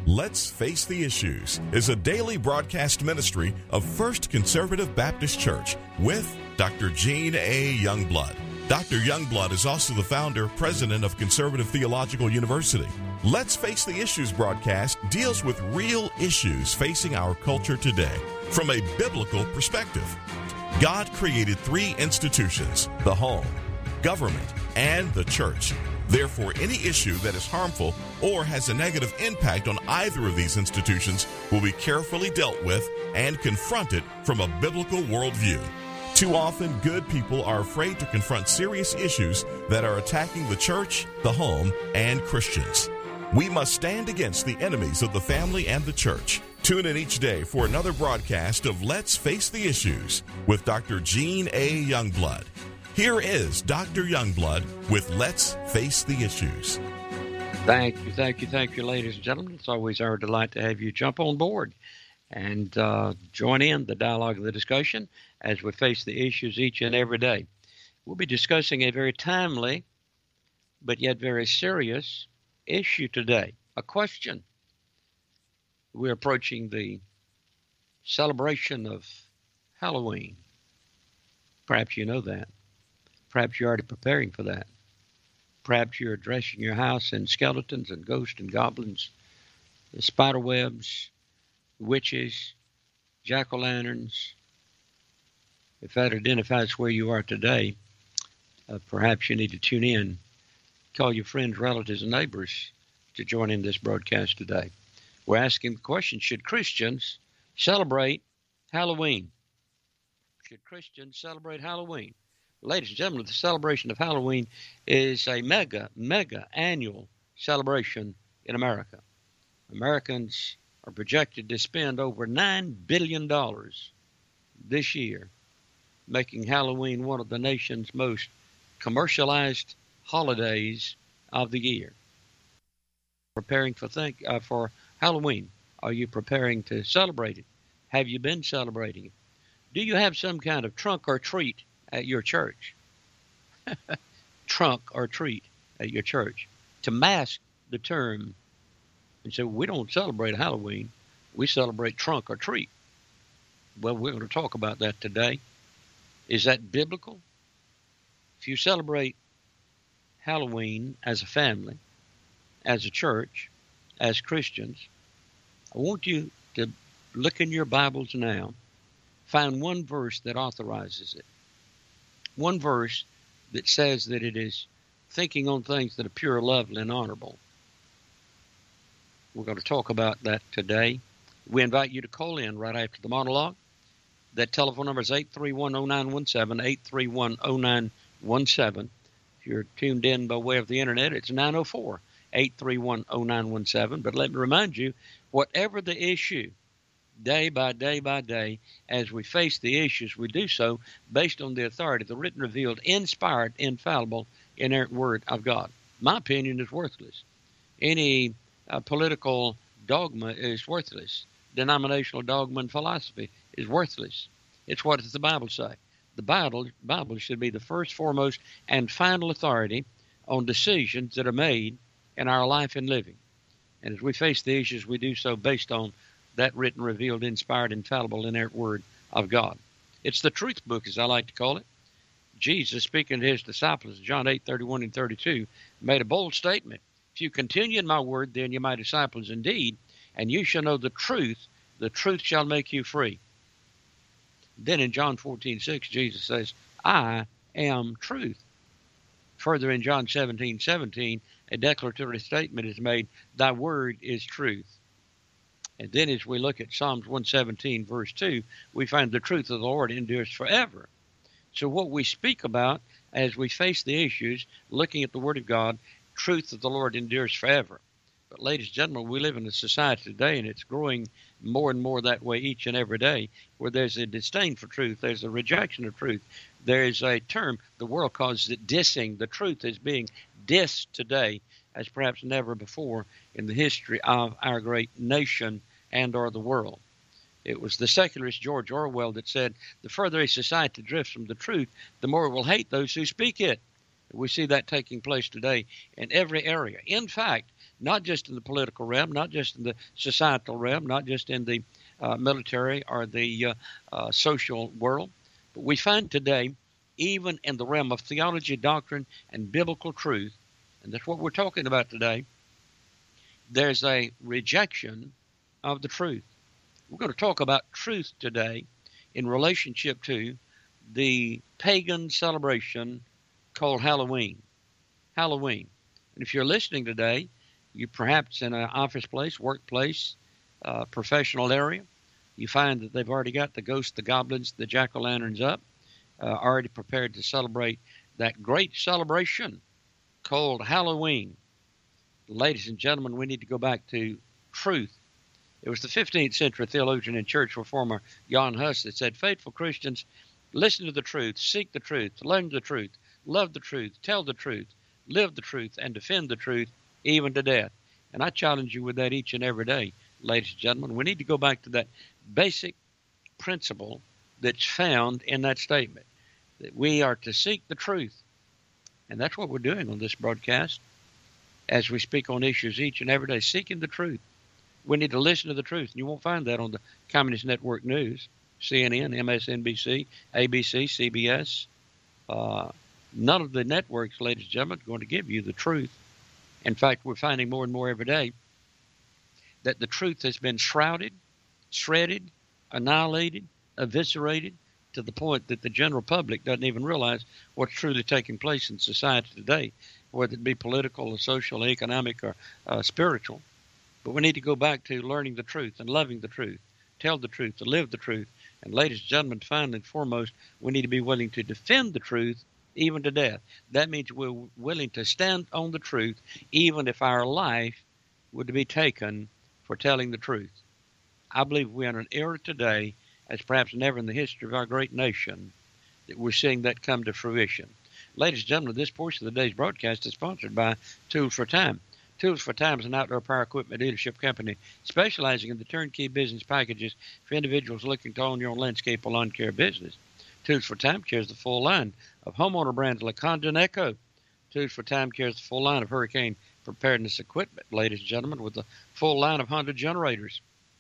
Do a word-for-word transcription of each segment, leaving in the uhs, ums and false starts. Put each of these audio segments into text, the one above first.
Let's Face the Issues is a daily broadcast ministry of First Conservative Baptist Church with Doctor Gene A. Youngblood. Doctor Youngblood is also the founder, president of Conservative Theological University. Let's Face the Issues broadcast deals with real issues facing our culture today from a biblical perspective. God created three institutions: the home, government, and the church. Therefore, any issue that is harmful or has a negative impact on either of these institutions will be carefully dealt with and confronted from a biblical worldview. Too often, good people are afraid to confront serious issues that are attacking the church, the home, and Christians. We must stand against the enemies of the family and the church. Tune in each day for another broadcast of Let's Face the Issues with Doctor Gene A. Youngblood. Here is Doctor Youngblood with Let's Face the Issues. Thank you, thank you, thank you, ladies and gentlemen. It's always our delight to have you jump on board and uh, join in the dialogue and the discussion as we face the issues each and every day. We'll be discussing a very timely but yet very serious issue today, a question. We're approaching the celebration of Halloween. Perhaps you know that. Perhaps you're already preparing for that. Perhaps you're dressing your house in skeletons and ghosts and goblins, spider webs, witches, jack-o'-lanterns. If that identifies where you are today, uh, perhaps you need to tune in. Call your friends, relatives, and neighbors to join in this broadcast today. We're asking the question, should Christians celebrate Halloween? Should Christians celebrate Halloween? Ladies and gentlemen, the celebration of Halloween is a mega, mega annual celebration in America. Americans are projected to spend over nine billion dollars this year, making Halloween one of the nation's most commercialized holidays of the year. Preparing for think uh, for Halloween. Are you preparing to celebrate it? Have you been celebrating it? Do you have some kind of trunk or treat at your church? Trunk or treat at your church to mask the term and say, we don't celebrate Halloween, we celebrate trunk or treat. Well, we're going to talk about that today. Is that biblical? If you celebrate Halloween as a family, as a church, as Christians, I want you to look in your Bibles now, find one verse that authorizes it. One verse that says that it is thinking on things that are pure, lovely, and honorable. We're going to talk about that today. We invite you to call in right after the monologue. That telephone number is eight three one, oh nine one seven, eight three one, oh nine one seven. If you're tuned in by way of the internet, it's nine oh four, eight three one, oh nine one seven. But let me remind you, whatever the issue, day by day by day, as we face the issues, we do so based on the authority, the written, revealed, inspired, infallible, inerrant word of God. My opinion is worthless. Any uh, political dogma is worthless. Denominational dogma and philosophy is worthless. It's what does the Bible say? The Bible, Bible should be the first, foremost, and final authority on decisions that are made in our life and living. And as we face the issues, we do so based on that written, revealed, inspired, infallible, inerrant word of God. It's the truth book, as I like to call it. Jesus, speaking to his disciples, John eight, thirty-one and thirty-two, made a bold statement. If you continue in my word, then you're my disciples indeed, and you shall know the truth. The truth shall make you free. Then in John fourteen, six, Jesus says, I am truth. Further in John seventeen, seventeen, a declaratory statement is made, thy word is truth. And then as we look at Psalms one seventeen, verse two, we find the truth of the Lord endures forever. So what we speak about as we face the issues, looking at the Word of God, truth of the Lord endures forever. But ladies and gentlemen, we live in a society today, and it's growing more and more that way each and every day, where there's a disdain for truth, there's a rejection of truth. There is a term, the world calls it dissing. The truth is being dissed today as perhaps never before in the history of our great nation and or the world. It was the secularist George Orwell that said, the further a society drifts from the truth, the more it will hate those who speak it. We see that taking place today in every area. In fact, not just in the political realm, not just in the societal realm, not just in the uh, military or the uh, uh, social world, but we find today, even in the realm of theology, doctrine, and biblical truth, and that's what we're talking about today, there's a rejection of the truth. We're going to talk about truth today in relationship to the pagan celebration called Halloween. Halloween. And if you're listening today, you perhaps in an office place, workplace, uh, professional area, you find that they've already got the ghosts, the goblins, the jack-o'-lanterns up, uh, already prepared to celebrate that great celebration called Halloween. Ladies and gentlemen, we need to go back to truth. It was the fifteenth century theologian and church reformer Jan Hus that said, faithful Christians, listen to the truth, seek the truth, learn the truth, love the truth, tell the truth, live the truth, and defend the truth, even to death. And I challenge you with that each and every day, ladies and gentlemen. We need to go back to that basic principle that's found in that statement, that we are to seek the truth. And that's what we're doing on this broadcast as we speak on issues each and every day, seeking the truth. We need to listen to the truth. And you won't find that on the Communist Network News, C N N, M S N B C, A B C, C B S. Uh, none of the networks, ladies and gentlemen, are going to give you the truth. In fact, we're finding more and more every day that the truth has been shrouded, shredded, annihilated, eviscerated, to the point that the general public doesn't even realize what's truly taking place in society today, whether it be political or social, economic, or uh, spiritual. But we need to go back to learning the truth and loving the truth, tell the truth, to live the truth. And ladies and gentlemen, finally and foremost, we need to be willing to defend the truth even to death. That means we're willing to stand on the truth even if our life would be taken for telling the truth. I believe we're in an era today, as perhaps never in the history of our great nation, that we're seeing that come to fruition. Ladies and gentlemen, this portion of the day's broadcast is sponsored by Tools for Time. Tools for Time is an outdoor power equipment dealership company specializing in the turnkey business packages for individuals looking to own your own landscape or lawn care business. Tools for Time carries the full line of homeowner brands like Condon Echo. Tools for Time carries the full line of hurricane preparedness equipment, ladies and gentlemen, with the full line of Honda generators.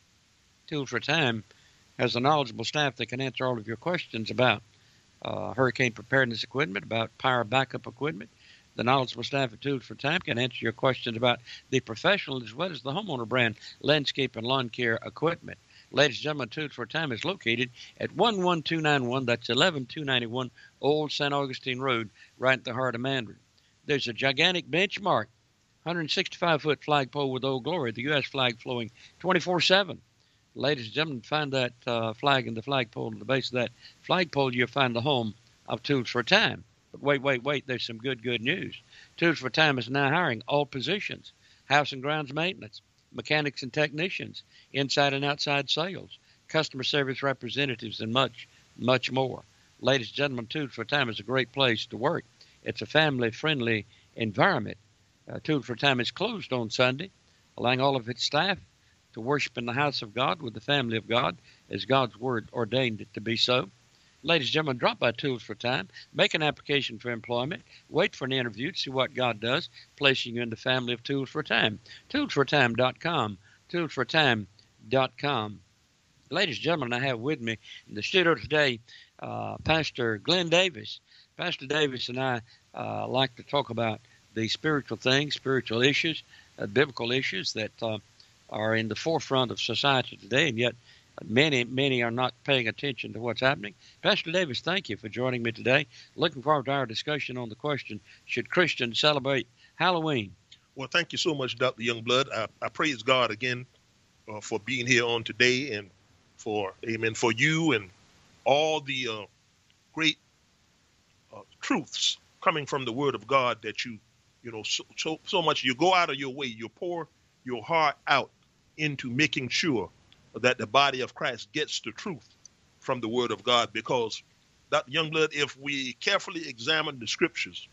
Tools for Time has a knowledgeable staff that can answer all of your questions about uh, hurricane preparedness equipment, about power backup equipment. The knowledgeable staff at Tools for Time can answer your questions about the professional as well as the homeowner brand landscape and lawn care equipment. Ladies and gentlemen, Tools for Time is located at one one two nine one, that's eleven two ninety-one Old Saint Augustine Road, right in the heart of Mandarin. There's a gigantic benchmark, one hundred sixty-five foot flagpole with Old Glory, the U S flag flowing twenty-four seven. Ladies and gentlemen, find that uh, flag in the flagpole. At the base of that flagpole, you'll find the home of Tools for Time. But wait, wait, wait, there's some good, good news. Tools for Time is now hiring all positions, house and grounds maintenance, mechanics and technicians, inside and outside sales, customer service representatives, and much, much more. Ladies and gentlemen, Tools for Time is a great place to work. It's a family-friendly environment. Uh, Tools for Time is closed on Sunday, allowing all of its staff to worship in the house of God with the family of God as God's Word ordained it to be so. Ladies and gentlemen, drop by Tools for Time, make an application for employment, wait for an interview to see what God does, placing you in the family of Tools for Time. tools for time dot com, tools for time dot com. Ladies and gentlemen, I have with me in the studio today uh, Pastor Glenn Davis. Pastor Davis and I uh, like to talk about the spiritual things, spiritual issues, uh, biblical issues that uh, are in the forefront of society today, and yet many, many are not paying attention to what's happening. Pastor Davis, thank you for joining me today. Looking forward to our discussion on the question, should Christians celebrate Halloween? Well, thank you so much, Doctor Youngblood. I, I praise God again uh, for being here on today, and for, amen, for you and all the uh, great uh, truths coming from the Word of God that you, you know, so, so, so much, you go out of your way, you pour your heart out into making sure that the body of Christ gets the truth from the Word of God. Because, Doctor Youngblood, if we carefully examine the Scriptures,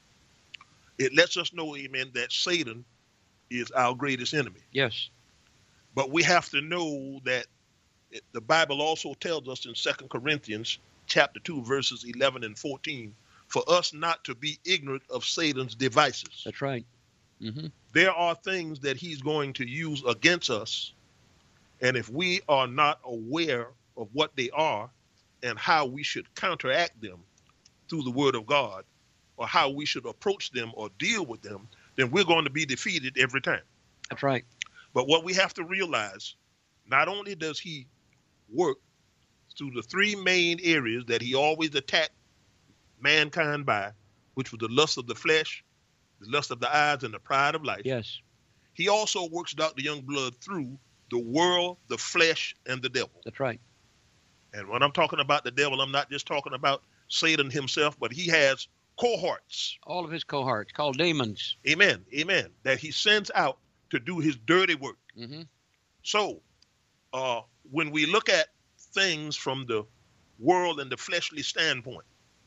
it lets us know, amen, that Satan is our greatest enemy. Yes. But we have to know that it, the Bible also tells us in Second Corinthians chapter two, verses eleven and fourteen, for us not to be ignorant of Satan's devices. That's right. Mm-hmm. There are things that he's going to use against us. And if we are not aware of what they are and how we should counteract them through the word of God, or how we should approach them or deal with them, then we're going to be defeated every time. That's right. But what we have to realize, not only does he work through the three main areas that he always attacked mankind by, which was the lust of the flesh, the lust of the eyes, and the pride of life. Yes. He also works Doctor Youngblood through the world, the flesh, and the devil. That's right. And when I'm talking about the devil, I'm not just talking about Satan himself, but he has cohorts. All of his cohorts, called demons. Amen. Amen. That he sends out to do his dirty work. Mm-hmm. So uh, when we look at things from the world and the fleshly standpoint,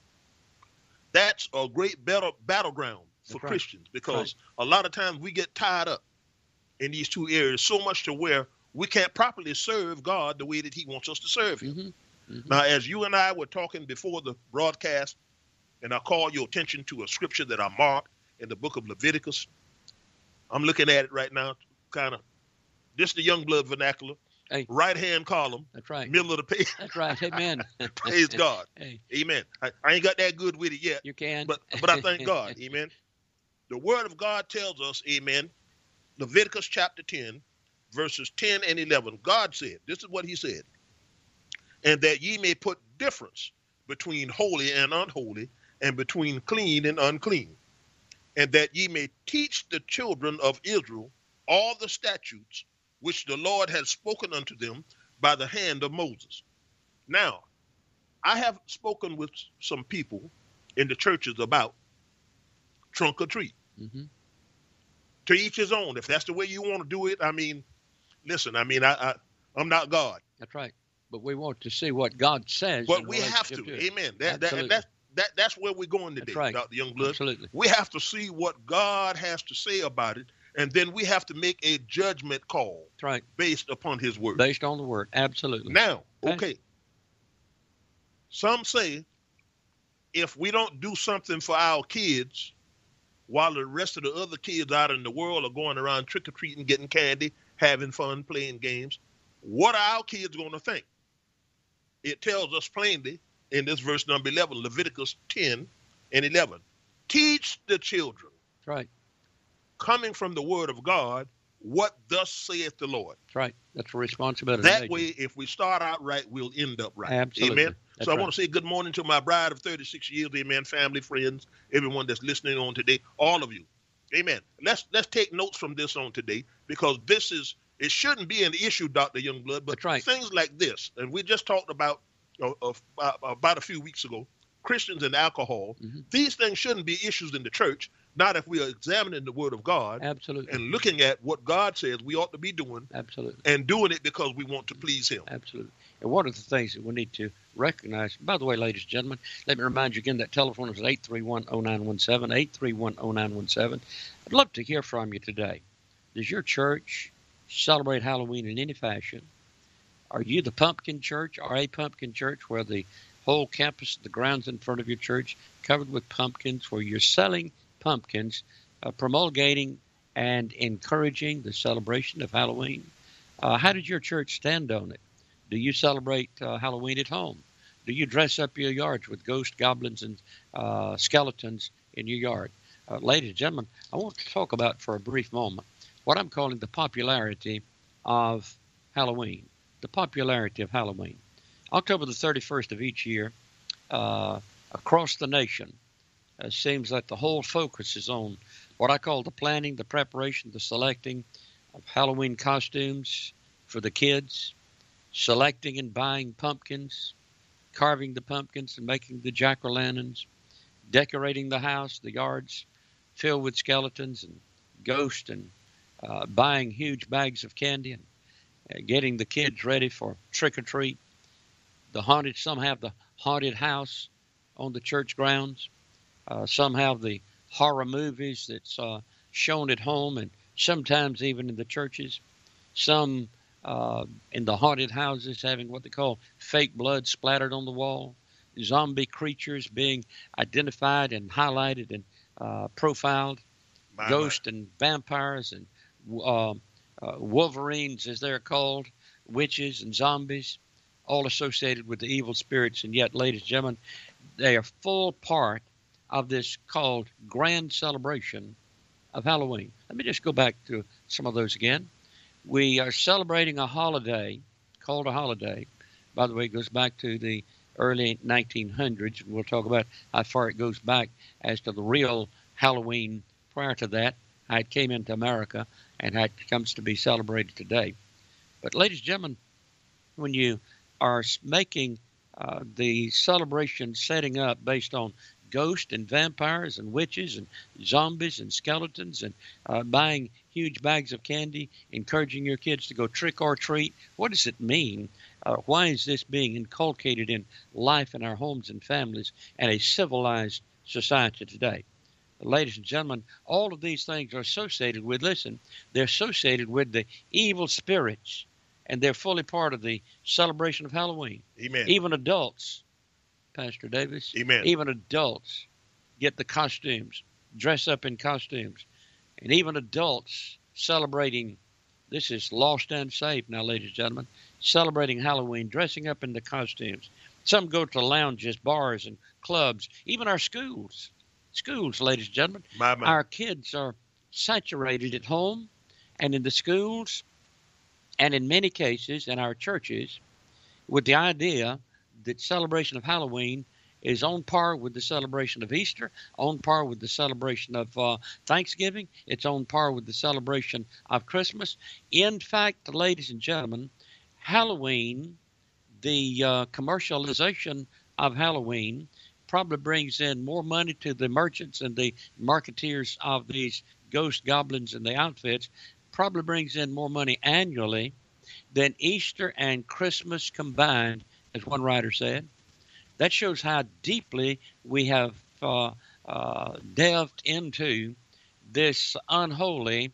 that's a great battle, battleground for That's right. Christians, because right. a lot of times we get tied up in these two areas so much to where we can't properly serve God the way that he wants us to serve him. Mm-hmm. Mm-hmm. Now, as you and I were talking before the broadcast, and I call your attention to a scripture that I marked in the book of Leviticus. I'm looking at it right now, kind of, this is the Youngblood vernacular, hey. right-hand column, That's right. middle of the page. That's right. Amen. Praise God. Hey. Amen. I, I ain't got that good with it yet. You can. But, but I thank God. Amen. The word of God tells us, amen, Leviticus chapter ten, verses ten and eleven. God said, this is what he said, and that ye may put difference between holy and unholy, and between clean and unclean, and that ye may teach the children of Israel all the statutes which the Lord has spoken unto them by the hand of Moses. Now, I have spoken with some people in the churches about trunk or treat. Mm-hmm. To each his own. If that's the way you want to do it, I mean, listen, I mean, I, I, I'm not God. That's right. But we want to see what God says. But we have to. to Amen. That, that, and that's, that, that's where we're going today, that's right. Doctor Youngblood. Absolutely. We have to see what God has to say about it, and then we have to make a judgment call. That's right. Based upon his word. Based on the word. Absolutely. Now, okay. okay. Some say if we don't do something for our kids, while the rest of the other kids out in the world are going around trick-or-treating, getting candy, having fun, playing games, what are our kids going to think? It tells us plainly in this verse number eleven, Leviticus ten and eleven. Teach the children. That's right. Coming from the word of God, what thus saith the Lord. That's right. That's a responsibility. That major. way, if we start out right, we'll end up right. Absolutely. Amen. That's so I right. want to say good morning to my bride of thirty-six years. Amen. Family, friends, everyone that's listening on today, all of you. Amen. Let's let's take notes from this on today, because this is, it shouldn't be an issue, Doctor Youngblood, but right. things like this, and we just talked about uh, uh, about a few weeks ago, Christians and alcohol. Mm-hmm. These things shouldn't be issues in the church, not if we are examining the word of God. Absolutely. And looking at what God says we ought to be doing. Absolutely. And doing it because we want to please him. Absolutely. And one of the things that we need to recognize, by the way, ladies and gentlemen, let me remind you again that telephone is eight three one, oh nine one seven, eight three one, oh nine one seven. I'd love to hear from you today. Does your church celebrate Halloween in any fashion? Are you the pumpkin church or a pumpkin church where the whole campus, the grounds in front of your church covered with pumpkins, where you're selling pumpkins, uh, promulgating and encouraging the celebration of Halloween? Uh, how did your church stand on it? Do you celebrate uh, Halloween at home? Do you dress up your yards with ghosts, goblins, and uh, skeletons in your yard? Uh, ladies and gentlemen, I want to talk about for a brief moment what I'm calling the popularity of Halloween. The popularity of Halloween. October the thirty-first of each year, uh, across the nation, it seems that the whole focus is on what I call the planning, the preparation, the selecting of Halloween costumes for the kids, selecting and buying pumpkins, carving the pumpkins and making the jack-o'-lanterns, decorating the house, the yards filled with skeletons and ghosts, and uh, buying huge bags of candy and uh, getting the kids ready for trick-or-treat. The haunted, some have the haunted house on the church grounds. Uh, some have the horror movies that's uh, shown at home and sometimes even in the churches. Some uh, in the haunted houses having what they call fake blood splattered on the wall. Zombie creatures being identified and highlighted and uh, profiled. My, ghosts my. and vampires and uh, uh, wolverines, as they're called, witches and zombies, all associated with the evil spirits. And yet, ladies and gentlemen, they are full part of this called grand celebration of Halloween. Let me just go back to some of those again. We are celebrating a holiday called a holiday. By the way, it goes back to the early nineteen hundreds. We'll talk about how far it goes back as to the real Halloween prior to that, how it came into America, and how it comes to be celebrated today. But ladies and gentlemen, when you are making uh, the celebration setting up based on ghosts and vampires and witches and zombies and skeletons and uh, buying huge bags of candy, encouraging your kids to go trick or treat, what does it mean? Uh, why is this being inculcated in life in our homes and families and a civilized society today? Ladies and gentlemen, all of these things are associated with, listen, they're associated with the evil spirits, and they're fully part of the celebration of Halloween. Amen. Even adults, Pastor Davis, Amen. even adults get the costumes, dress up in costumes, and even adults celebrating, this is lost and saved now, ladies and gentlemen, celebrating Halloween, dressing up in the costumes. Some go to lounges, bars, and clubs, even our schools. Schools, ladies and gentlemen. My, my. Our kids are saturated at home and in the schools and in many cases in our churches with the idea that celebration of Halloween is on par with the celebration of Easter, on par with the celebration of uh, Thanksgiving. It's on par with the celebration of Christmas. In fact, ladies and gentlemen, Halloween, the uh, commercialization of Halloween probably brings in more money to the merchants and the marketeers of these ghost goblins and the outfits, probably brings in more money annually than Easter and Christmas combined, as one writer said. That shows how deeply we have uh, uh, delved into this unholy,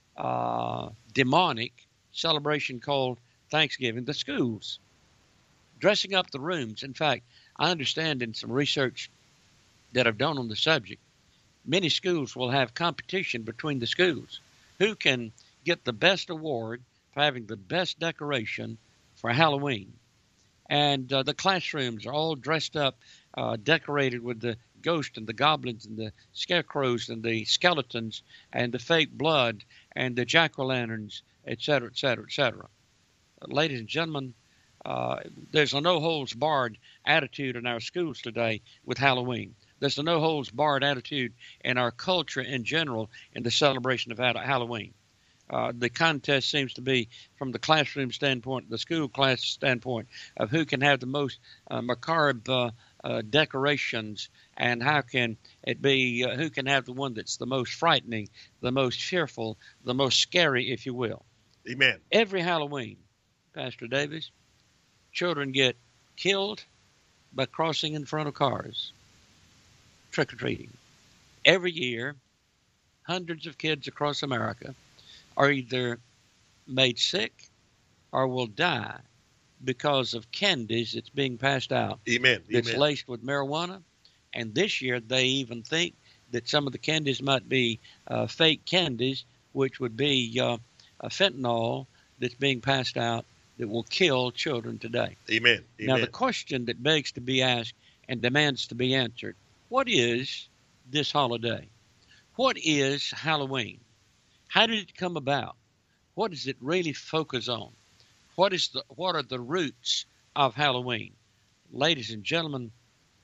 uh, demonic celebration called Thanksgiving. The schools, dressing up the rooms. In fact, I understand in some research that I've done on the subject, many schools will have competition between the schools. Who can get the best award for having the best decoration for Halloween? And uh, the classrooms are all dressed up, uh, decorated with the ghosts and the goblins and the scarecrows and the skeletons and the fake blood and the jack-o'-lanterns, et cetera, et cetera, et cetera. Uh, ladies and gentlemen, uh, there's a no-holds-barred attitude in our schools today with Halloween. There's a no-holds-barred attitude in our culture in general in the celebration of Halloween. Uh, the contest seems to be from the classroom standpoint, the school class standpoint, of who can have the most uh, macabre uh, uh, decorations and how can it be, uh, who can have the one that's the most frightening, the most fearful, the most scary, if you will. Amen. Every Halloween, Pastor Davis, children get killed by crossing in front of cars, trick-or-treating. Every year, hundreds of kids across America are either made sick or will die because of candies that's being passed out. Amen. That's Amen. laced with marijuana. And this year they even think that some of the candies might be uh, fake candies, which would be uh, a fentanyl that's being passed out that will kill children today. Amen. Amen. Now, the question that begs to be asked and demands to be answered, what is this holiday? What is Halloween? How did it come about? What does it really focus on? What is the what are the roots of Halloween? Ladies and gentlemen,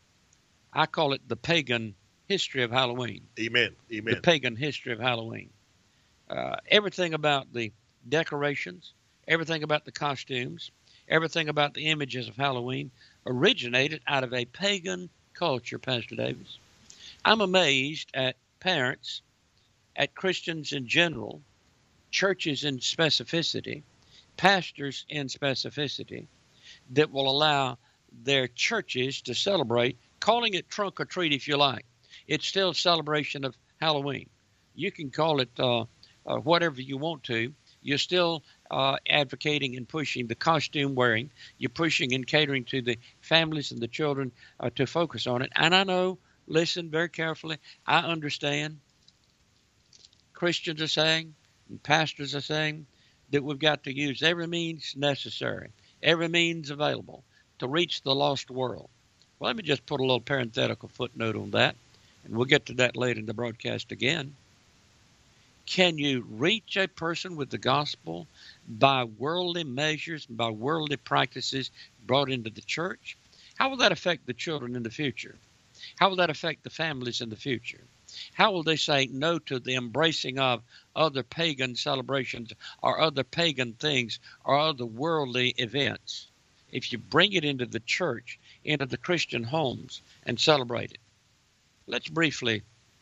I call it the pagan history of Halloween. Amen. Amen. The pagan history of Halloween. Uh, everything about the decorations, everything about the costumes, everything about the images of Halloween originated out of a pagan culture, Pastor Davis. I'm amazed at parents, at Christians in general, churches in specificity, pastors in specificity, that will allow their churches to celebrate, calling it trunk or treat if you like. It's still a celebration of Halloween. You can call it uh, uh, whatever you want to. You're still uh, advocating and pushing the costume wearing. You're pushing and catering to the families and the children uh, to focus on it. And I know, listen very carefully, I understand Christians are saying, and pastors are saying, that we've got to use every means necessary, every means available to reach the lost world. Well, let me just put a little parenthetical footnote on that, and we'll get to that later in the broadcast again. Can you reach a person with the gospel by worldly measures, by worldly practices brought into the church? How will that affect the children in the future? How will that affect the families in the future? How will they say no to the embracing of other pagan celebrations or other pagan things or other worldly events if you bring it into the church, into the Christian homes, and celebrate it? Let's briefly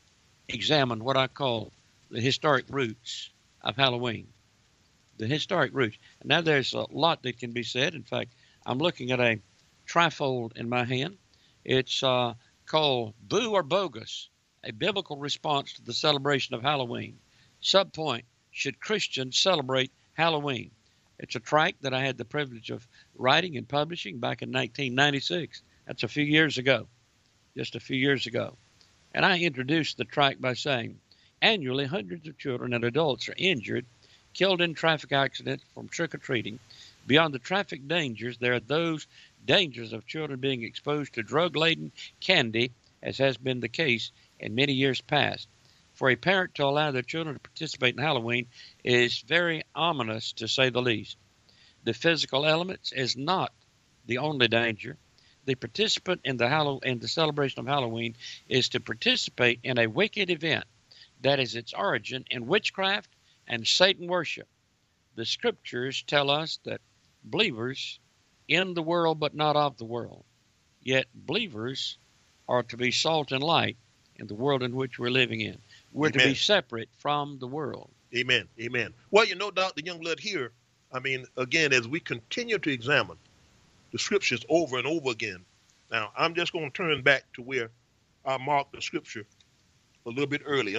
examine what I call the historic roots of Halloween. The historic roots. Now, there's a lot that can be said. In fact, I'm looking at a trifold in my hand. It's uh, called Boo or Bogus, a biblical response to the celebration of Halloween. Subpoint, should Christians celebrate Halloween? It's a tract that I had the privilege of writing and publishing back in nineteen ninety-six. That's a few years ago, just a few years ago. And I introduced the tract by saying, annually, hundreds of children and adults are injured, killed in traffic accidents from trick-or-treating. Beyond the traffic dangers, there are those dangers of children being exposed to drug-laden candy, as has been the case in many years past. For a parent to allow their children to participate in Halloween is very ominous, to say the least. The physical elements is not the only danger. The participant in the, Hallow- in the celebration of Halloween is to participate in a wicked event that is its origin in witchcraft and Satan worship. The scriptures tell us that believers in the world but not of the world, yet believers are to be salt and light in the world in which we're living in. We're Amen. To be separate from the world. Amen. Amen. Well, you know, Doctor Youngblood, here, I mean, again, as we continue to examine the scriptures over and over again, now I'm just going to turn back to where I marked the scripture a little bit earlier,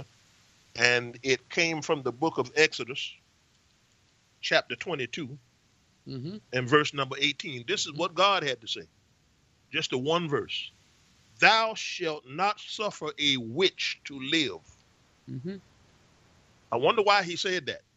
and it came from the book of Exodus, chapter twenty-two, mm-hmm. and verse number eighteen. This is what God had to say. Just a one verse. Thou shalt not suffer a witch to live. Mm-hmm. I wonder why he said that.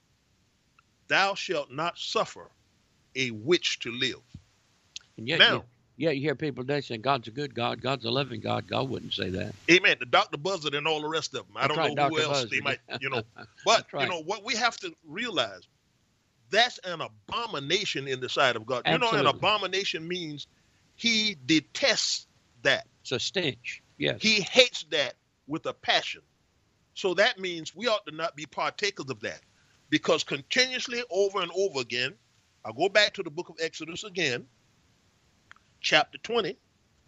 Thou shalt not suffer a witch to live. And yet, now, you, yeah, you hear people today saying God's a good God, God's a loving God. God wouldn't say that. Amen. The Doctor Buzzard and all the rest of them. I That's don't right, know who Doctor else Buzzard. they might, you know. But, right. you know, what we have to realize, that's an abomination in the sight of God. Absolutely. You know, an abomination means he detests that. It's a stench. Yes. He hates that with a passion. So that means we ought to not be partakers of that, because continuously over and over again, I'll go back to the book of Exodus again, chapter twenty.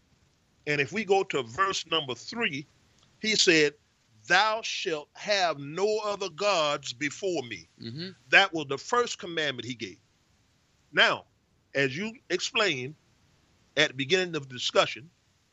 And if we go to verse number three, he said, thou shalt have no other gods before me. Mm-hmm. That was the first commandment he gave. Now, as you explained at the beginning of the discussion,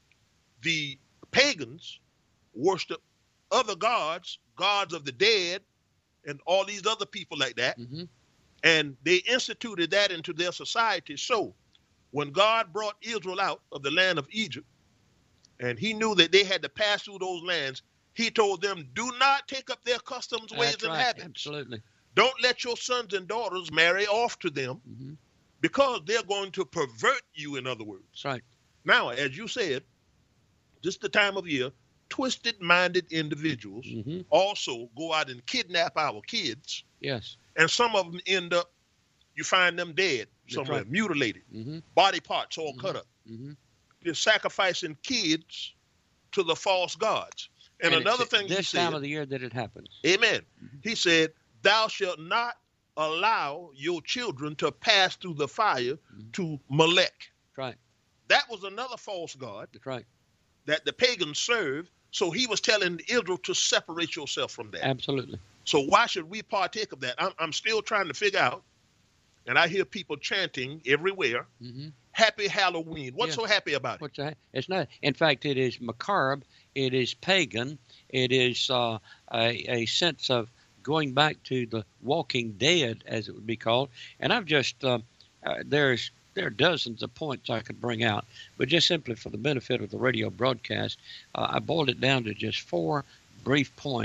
the pagans worship other gods, gods of the dead, and all these other people like that. Mm-hmm. And they instituted that into their society. So when God brought Israel out of the land of Egypt, and he knew that they had to pass through those lands, he told them, do not take up their customs, ways, That's and right. habits. Absolutely. Don't let your sons and daughters marry off to them, mm-hmm. because they're going to pervert you, in other words. That's right. Now, as you said, this is the time of year, twisted-minded individuals mm-hmm. also go out and kidnap our kids. Yes. And some of them end up, you find them dead somewhere, right. mutilated, mm-hmm. body parts all mm-hmm. cut up. Mm-hmm. They're sacrificing kids to the false gods. And, and another thing this he said, time of the year that it happens. Amen. Mm-hmm. He said, thou shalt not allow your children to pass through the fire mm-hmm. to Molech. That's right. That was another false god. That's right. That the pagans served. So he was telling Israel to separate yourself from that. Absolutely. So why should we partake of that? I'm, I'm still trying to figure out, and I hear people chanting everywhere, mm-hmm. Happy Halloween. What's yeah. so happy about it? What's that? It's not. In fact, it is macabre. It is pagan. It is uh, a, a sense of going back to the Walking Dead, as it would be called. And I've just uh, uh, there's there are dozens of points I could bring out, but just simply for the benefit of the radio broadcast, uh, I boiled it down to just four brief points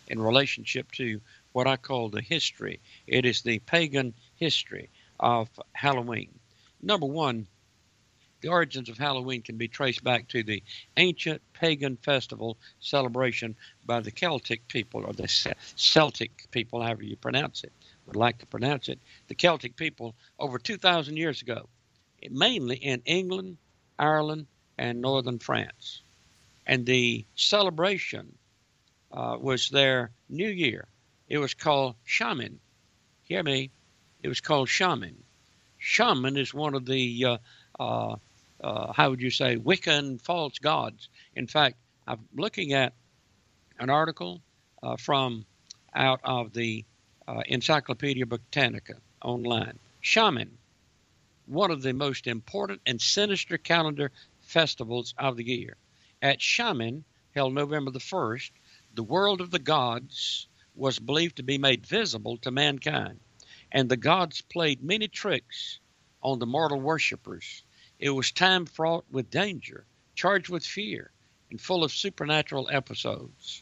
in relationship to what I call the history. It is the pagan history of Halloween. Number one, the origins of Halloween can be traced back to the ancient pagan festival celebration by the Celtic people, or the Celtic people, however you pronounce it, would like to pronounce it, the Celtic people over two thousand years ago, mainly in England, Ireland, and northern France. And the celebration uh, was their New Year. It was called Shaman. Hear me? It was called Shaman. Shaman is one of the, uh, uh, uh, how would you say, Wiccan false gods. In fact, I'm looking at an article uh, from out of the uh, Encyclopedia Britannica online. Shaman, one of the most important and sinister calendar festivals of the year. At Shaman, held November the first, the world of the gods was believed to be made visible to mankind, and the gods played many tricks on the mortal worshippers. It was time fraught with danger, charged with fear, and full of supernatural episodes.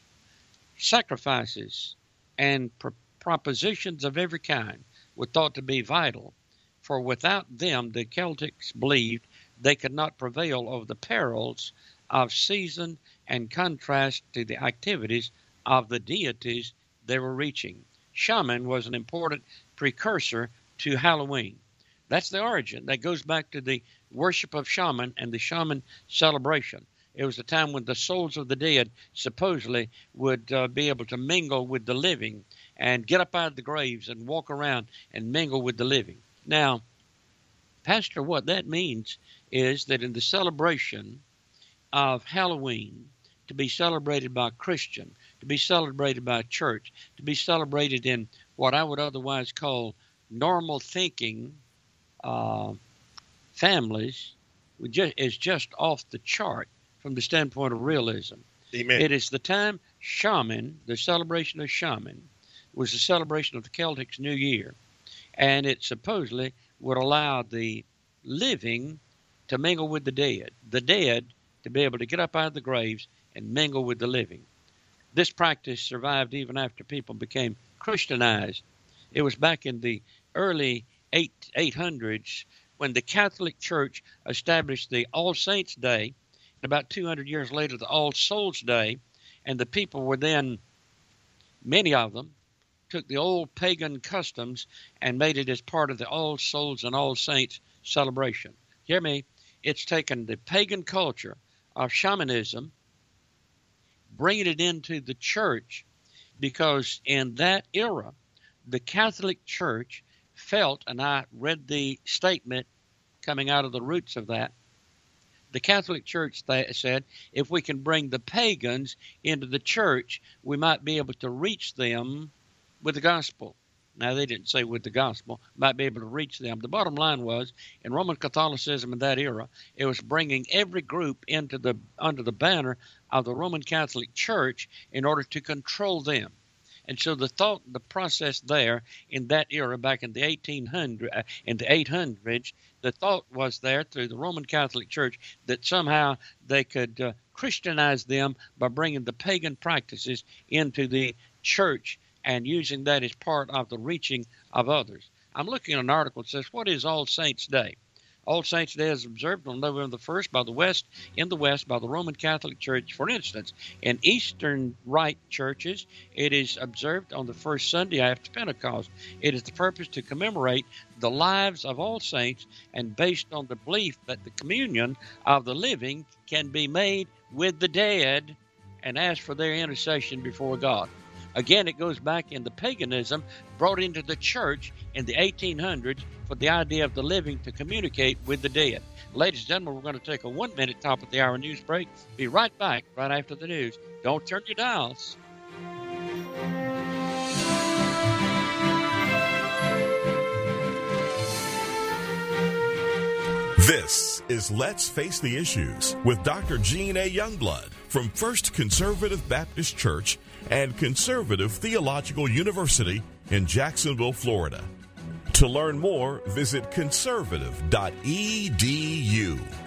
Sacrifices and pro- propositions of every kind were thought to be vital, for without them the Celtics believed they could not prevail over the perils of season and contrast to the activities of the deities they were reaching. Shaman was an important precursor to Halloween. That's the origin. That goes back to the worship of shaman and the shaman celebration. It was a time when the souls of the dead supposedly would uh, be able to mingle with the living and get up out of the graves and walk around and mingle with the living. Now, Pastor, what that means is that in the celebration of Halloween, to be celebrated by a Christian, to be celebrated by a church, to be celebrated in what I would otherwise call normal thinking uh, families, is just off the chart from the standpoint of realism. Amen. It is the time Shaman, the celebration of Shaman, was the celebration of the Celtics' New Year, and it supposedly would allow the living to mingle with the dead, the dead to be able to get up out of the graves and mingle with the living. This practice survived even after people became Christianized. It was back in the early eight hundreds when the Catholic Church established the All Saints' Day, and about two hundred years later the All Souls' Day, and the people were then, many of them, took the old pagan customs and made it as part of the All Souls and All Saints celebration. Hear me? It's taken the pagan culture of shamanism, bringing it into the church, because in that era, the Catholic Church felt, and I read the statement coming out of the roots of that, the Catholic Church th- said, if we can bring the pagans into the church, we might be able to reach them with the gospel. Now, they didn't say with the gospel, might be able to reach them. The bottom line was, in Roman Catholicism in that era, it was bringing every group into the under the banner of the Roman Catholic Church in order to control them. And so the thought, the process there in that era, back in the eighteen hundreds, uh, in the eight hundreds, the thought was there through the Roman Catholic Church that somehow they could uh, Christianize them by bringing the pagan practices into the church and using that as part of the reaching of others. I'm looking at an article that says, what is All Saints' Day? All Saints' Day is observed on November the first by the West, in the West by the Roman Catholic Church. For instance, in Eastern Rite churches, it is observed on the first Sunday after Pentecost. It is the purpose to commemorate the lives of all saints and based on the belief that the communion of the living can be made with the dead and ask for their intercession before God. Again, it goes back in the paganism brought into the church in the eighteen hundreds for the idea of the living to communicate with the dead. Ladies and gentlemen, we're going to take a one-minute top of the hour news break. Be right back right after the news. Don't turn your dials. This is Let's Face the Issues with Doctor Gene A. Youngblood from First Conservative Baptist Church and Conservative Theological University in Jacksonville, Florida. To learn more, visit conservative dot e d u.